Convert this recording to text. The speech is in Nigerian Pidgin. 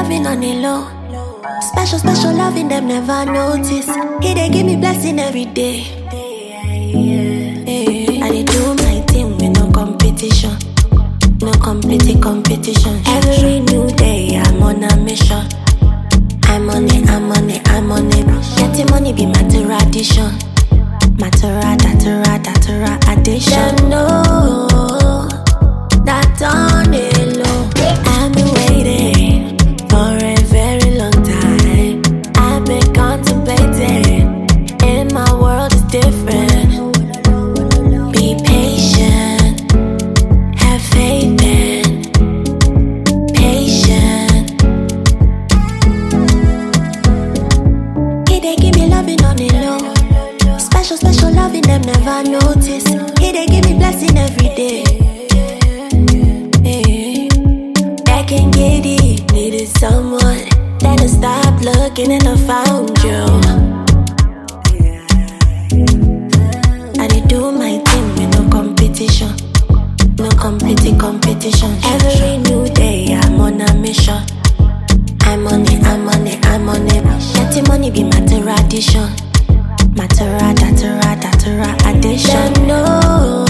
loving on the low. Special, special loving them never notice. He they give me blessing every day. I dey do my thing with no competition. No competition. Every new day I'm on a mission. I'm on it. Getting money be my tradition. Matara addiction. Them know that on the low. I've been waiting for a very long time. I've been contemplating. In my world is different. Be patient. Have faith and patient. He they give me loving on the low. Special, special loving them never notice. He they give me blessing every day. Back in giddy, needed someone. Then I stopped looking and I found you. I did do my thing with no competition. No competition. Every new day I'm on a mission. I'm on it. Getting money be my tradition. Matara addiction. Them know